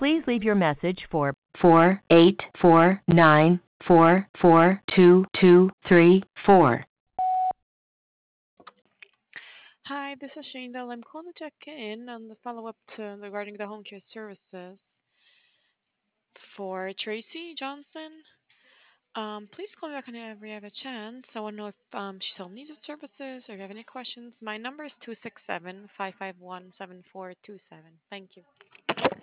Please leave your message for 4849442234. Hi, this is Shane. I'm calling to check in on the follow-up regarding the home care services for Tracy Johnson. Please call me back whenever you have a chance. I want to know if she still needs the services or if you have any questions. My number is 267-551-7427. Thank you.